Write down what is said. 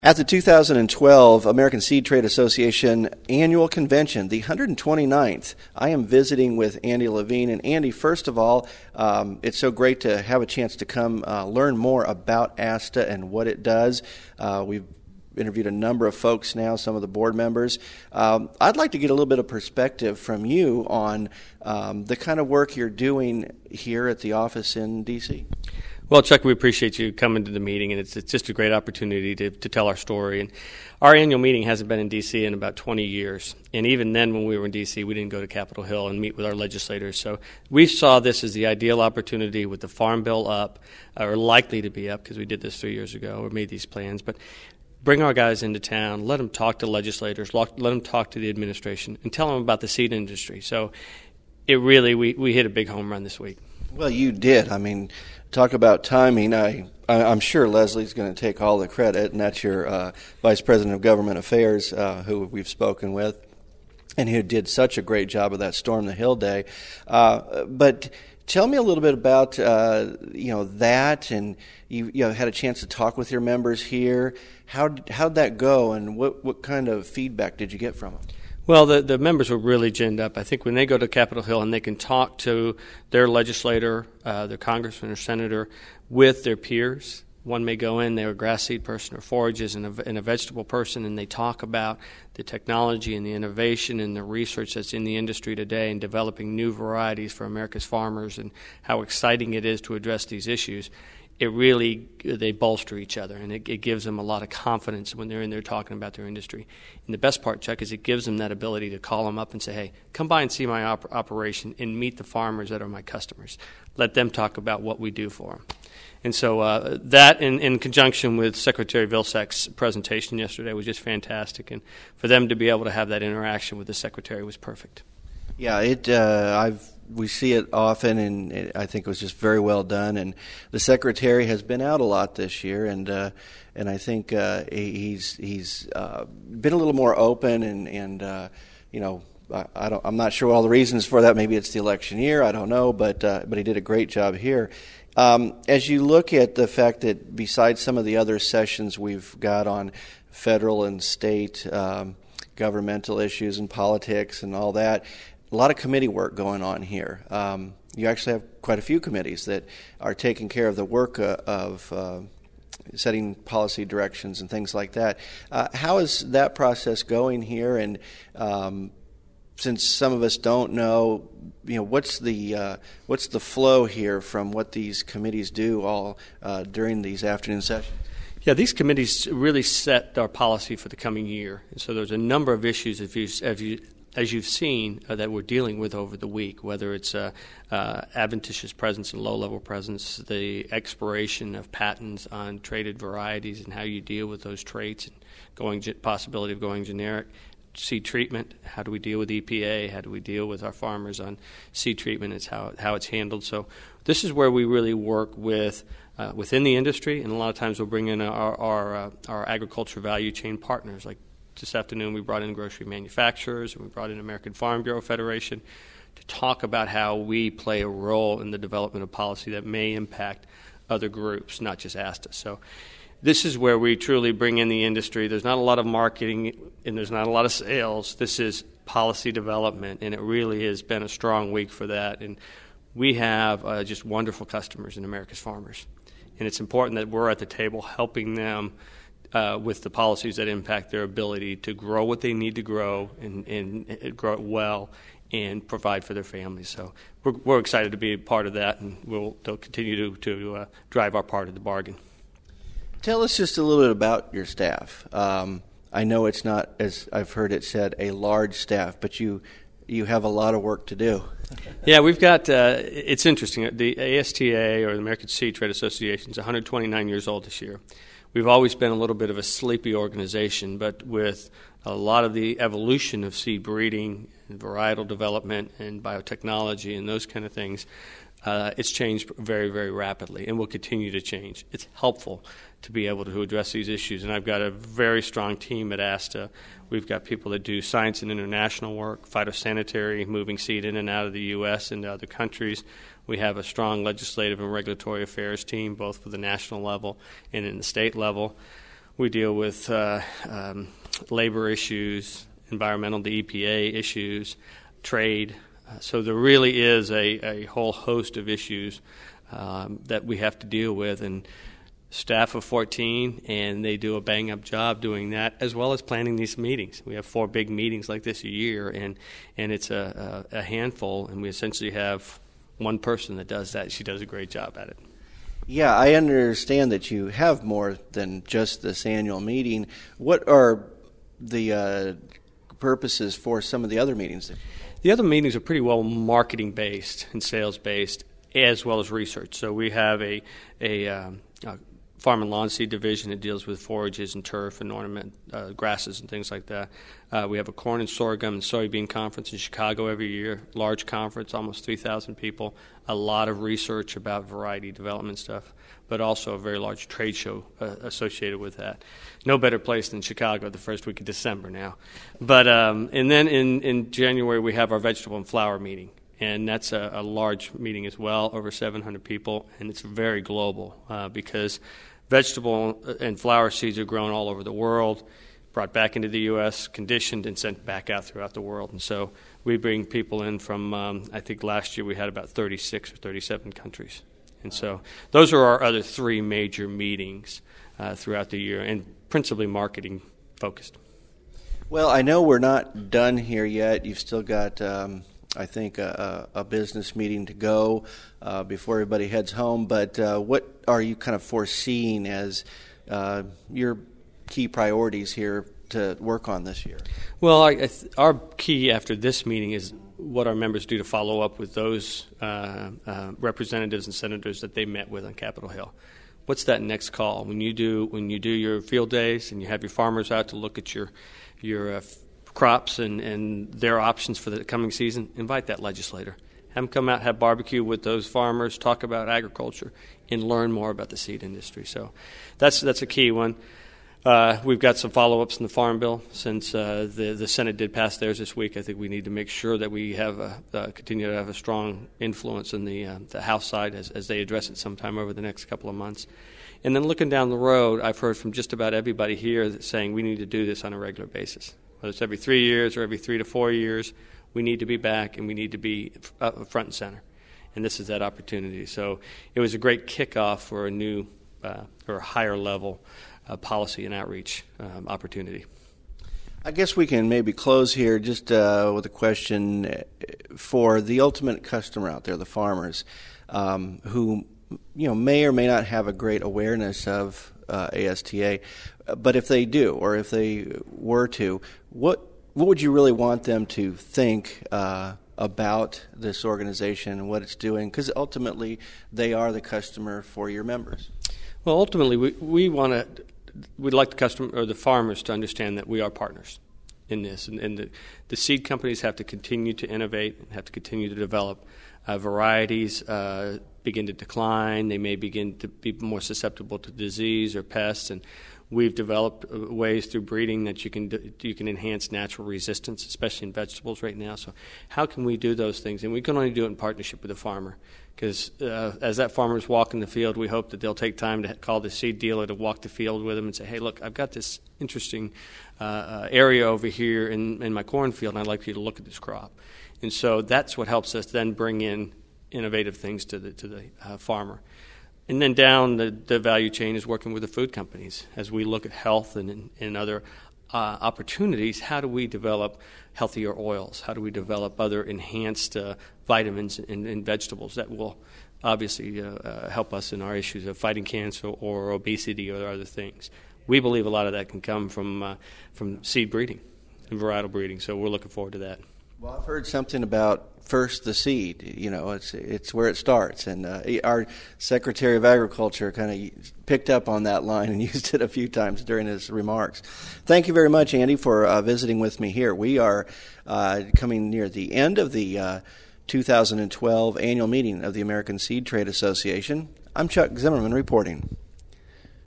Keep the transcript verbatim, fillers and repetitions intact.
At the two thousand twelve American Seed Trade Association Annual Convention, the one hundred twenty-ninth, I am visiting with Andy Levine. And Andy, first of all, um, it's so great to have a chance to come uh, learn more about ASTA and what it does. Uh, we've interviewed a number of folks now, some of the board members. Um, I'd like to get a little bit of perspective from you on um, the kind of work you're doing here at the office in D C Well, Chuck, we appreciate you coming to the meeting, and it's it's just a great opportunity to, to tell our story. And our annual meeting hasn't been in D C in about twenty years, and even then when we were in D C, we didn't go to Capitol Hill and meet with our legislators. So we saw this as the ideal opportunity with the Farm Bill up, or likely to be up, because we did this three years ago or made these plans, but bring our guys into town, let them talk to legislators, let them talk to the administration, and tell them about the seed industry. So it really, we, we hit a big home run this week. Well, you did. I mean, talk about timing. I, I, I'm sure Leslie's going to take all the credit, and that's your uh, Vice President of Government Affairs, uh, who we've spoken with, and who did such a great job of that Storm the Hill Day. Uh, but tell me a little bit about uh, you know that, and you, you know, had a chance to talk with your members here. How how'd that go, and what what kind of feedback did you get from them? Well, the, the members were really ginned up. I think when they go to Capitol Hill and they can talk to their legislator, uh, their congressman or senator, with their peers. One may go in, they're a grass seed person or forages and a, and a vegetable person, and they talk about the technology and the innovation and the research that's in the industry today and developing new varieties for America's farmers and how exciting it is to address these issues. It really, they bolster each other, and it, it gives them a lot of confidence when they're in there talking about their industry. And the best part, Chuck, is it gives them that ability to call them up and say, hey, come by and see my op- operation and meet the farmers that are my customers. Let them talk about what we do for them. And so uh, that, in, in conjunction with Secretary Vilsack's presentation yesterday, was just fantastic. And for them to be able to have that interaction with the Secretary was perfect. Yeah, it. Uh, I've we see it often, and it, I think it was just very well done. And the Secretary has been out a lot this year, and uh, and I think uh, he's he's uh, been a little more open, and and uh, you know. I, I don't, I'm not sure all the reasons for that. Maybe it's the election year. I don't know, but uh, but he did a great job here. Um, as you look at the fact that besides some of the other sessions we've got on federal and state um, governmental issues and politics and all that, a lot of committee work going on here. Um, you actually have quite a few committees that are taking care of the work uh, of uh, setting policy directions and things like that. Uh, how is that process going here? And um, since some of us don't know, you know, what's the uh, what's the flow here from what these committees do all uh, during these afternoon sessions? Yeah, these committees really set our policy for the coming year. And so there's a number of issues, if you, if you, as you've seen, uh, that we're dealing with over the week, whether it's uh, uh, adventitious presence and low-level presence, the expiration of patents on traded varieties and how you deal with those traits, and going possibility of going generic, seed treatment, how do we deal with E P A, how do we deal with our farmers on seed treatment, it's how, how it's handled. So this is where we really work with uh, within the industry, and a lot of times we'll bring in our, our, uh, our agriculture value chain partners. Like this afternoon we brought in grocery manufacturers, and we brought in American Farm Bureau Federation to talk about how we play a role in the development of policy that may impact other groups, not just ASTA. So this is where we truly bring in the industry. There's not a lot of marketing and there's not a lot of sales. This is policy development, and it really has been a strong week for that. And we have uh, just wonderful customers in America's farmers. And it's important that we're at the table helping them uh, with the policies that impact their ability to grow what they need to grow and, and, and grow it well and provide for their families. So we're, we're excited to be a part of that, and we'll continue to, to uh, drive our part of the bargain. Tell us just a little bit about your staff. Um, I know it's not, as I've heard it said, a large staff, but you you have a lot of work to do. Yeah, we've got, uh, it's interesting, the A S T A, or the American Seed Trade Association, is one hundred twenty-nine years old this year. We've always been a little bit of a sleepy organization, but with a lot of the evolution of seed breeding and varietal development and biotechnology and those kind of things, uh, it's changed very, very rapidly and will continue to change. It's helpful to be able to address these issues, and I've got a very strong team at ASTA. We've got people that do science and international work, phytosanitary, moving seed in and out of the U S into other countries. We have a strong legislative and regulatory affairs team, both for the national level and in the state level. We deal with uh, um, labor issues, environmental, the E P A issues, trade. Uh, so there really is a, a whole host of issues um, that we have to deal with, and staff of fourteen, and they do a bang-up job doing that, as well as planning these meetings. We have four big meetings like this a year, and, and it's a, a, a handful, and we essentially have one person that does that. She does a great job at it. Yeah, I understand that you have more than just this annual meeting. What are the uh, purposes for some of the other meetings? The other meetings are pretty well marketing-based and sales-based, as well as research. So we have a, a, um, a farm and lawn seed division that deals with forages and turf and ornament uh, grasses and things like that. Uh, we have a corn and sorghum and soybean conference in Chicago every year, large conference, almost three thousand people, a lot of research about variety development stuff, but also a very large trade show uh, associated with that. No better place than Chicago the first week of December now. But um, and then in, in January we have our vegetable and flower meeting. And that's a, a large meeting as well, over seven hundred people, and it's very global uh, because vegetable and flower seeds are grown all over the world, brought back into the U S, conditioned, and sent back out throughout the world. And so we bring people in from, um, I think last year we had about thirty-six or thirty-seven countries. And so those are our other three major meetings uh, throughout the year, and principally marketing focused. Well, I know we're not done here yet. You've still got, um, I think, a, a business meeting to go uh, before everybody heads home. But uh, what are you kind of foreseeing as uh, your key priorities here to work on this year? Well, I, I th- our key after this meeting is what our members do to follow up with those uh, uh, representatives and senators that they met with on Capitol Hill. What's that next call? When you do when you do your field days and you have your farmers out to look at your your uh, crops and, and their options for the coming season, invite that legislator. Have them come out, have barbecue with those farmers, talk about agriculture, and learn more about the seed industry. So that's that's a key one. Uh, we've got some follow-ups in the Farm Bill since uh, the the Senate did pass theirs this week. I think we need to make sure that we have a, uh, continue to have a strong influence in the uh, the House side as, as they address it sometime over the next couple of months. And then looking down the road, I've heard from just about everybody here that's saying we need to do this on a regular basis. Whether it's every three years or every three to four years, we need to be back and we need to be f- front and center. And this is that opportunity. So it was a great kickoff for a new uh, or a higher level uh, policy and outreach um, opportunity. I guess we can maybe close here just uh, with a question for the ultimate customer out there, the farmers, um, who you know may or may not have a great awareness of uh, A S T A, but if they do, or if they were to, what what would you really want them to think uh, about this organization and what it's doing? Because ultimately, they are the customer for your members. Well, ultimately, we we want to. We'd like the customer or the farmers to understand that we are partners in this, and, and the, the seed companies have to continue to innovate and have to continue to develop. Uh, varieties uh, begin to decline. They may begin to be more susceptible to disease or pests, and we've developed ways through breeding that you can do, you can enhance natural resistance, especially in vegetables right now. So how can we do those things? And we can only do it in partnership with the farmer. Because uh, as that farmer's walking the field, we hope that they'll take time to call the seed dealer to walk the field with them and say, hey, look, I've got this interesting uh, uh, area over here in, in my cornfield, and I'd like you to look at this crop. And so that's what helps us then bring in innovative things to the to the uh, farmer. And then down the, the value chain is working with the food companies. As we look at health and, and other uh, opportunities, how do we develop healthier oils? How do we develop other enhanced uh, vitamins in, in vegetables that will obviously uh, uh, help us in our issues of fighting cancer or obesity or other things? We believe a lot of that can come from uh, from seed breeding and varietal breeding, so we're looking forward to that. Well, I've heard something about first the seed. You know, it's it's where it starts, and uh, our Secretary of Agriculture kind of picked up on that line and used it a few times during his remarks. Thank you very much, Andy, for uh, visiting with me here. We are uh, coming near the end of the uh, two thousand twelve annual meeting of the American Seed Trade Association. I'm Chuck Zimmerman reporting.